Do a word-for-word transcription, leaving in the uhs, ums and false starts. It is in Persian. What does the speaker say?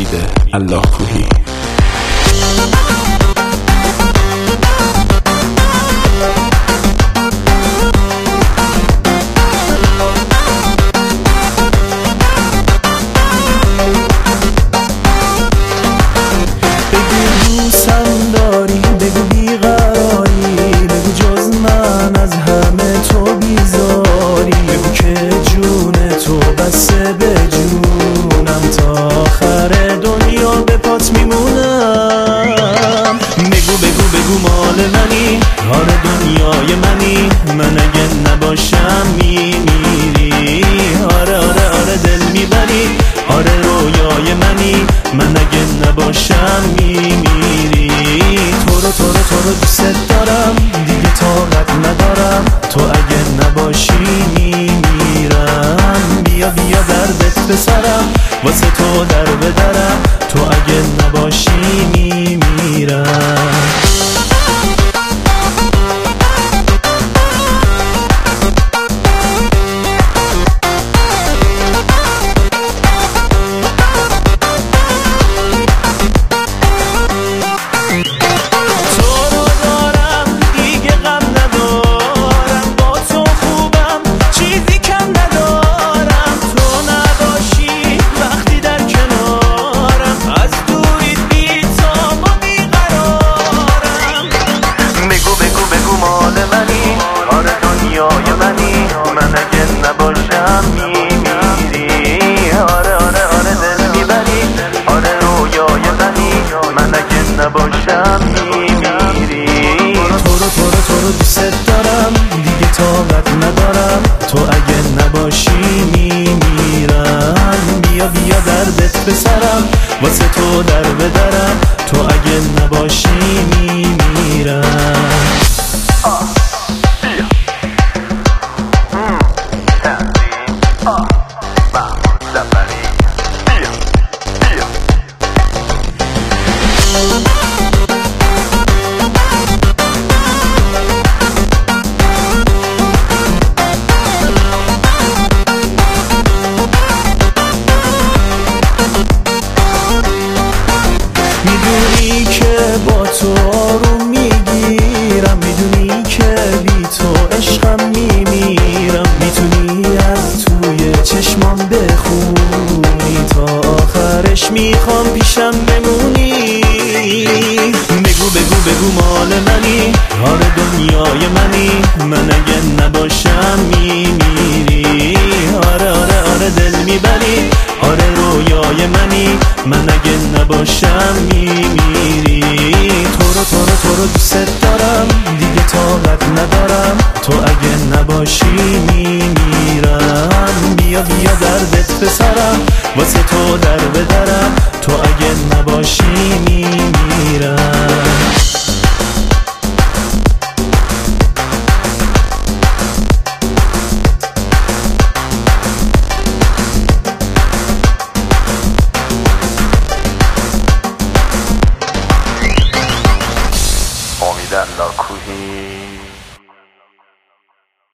امید الله کوهی. آره دنیای منی، من اگه نباشم میمیری. آره آره آره دل میبری، آره رویای منی، من اگه نباشم میمیری. تو رو تو رو تو رو دوست دارم، دیگه طاقت ندارم، تو اگه نباشی میمیرم. بیا بیا دردت بسرم، واسه تو در بدرم، تو اگه نباشی میمیرم. نباشم میمیری. تو رو تو رو تو رو دوست دارم، دیگه طاقت ندارم، تو اگه نباشی میمیرم. بیا بیا دردت بسرم، واسه تو در بدرم، تو اگه نباشی میمیرم. میدونی که با تو آروم میگیرم، میدونی که بی تو عشقم میمیرم. میتونی از توی چشمام بخونی، تا آخرش میخوام پیشم بمونی. بگو بگو بگو مال منی، آره دنیای منی، من اگه نباشم میمیری. آره آره آره دل میبری، آره رویای منی، من اگه نباشم میمیری. تو رو تو رو تو رو دوست دارم، دیگه طاقت ندارم، تو اگه نباشی میمیرم. بیا بیا دردت بسرم، واسه تو در بدرم، تو اگه نباشی میمیرم.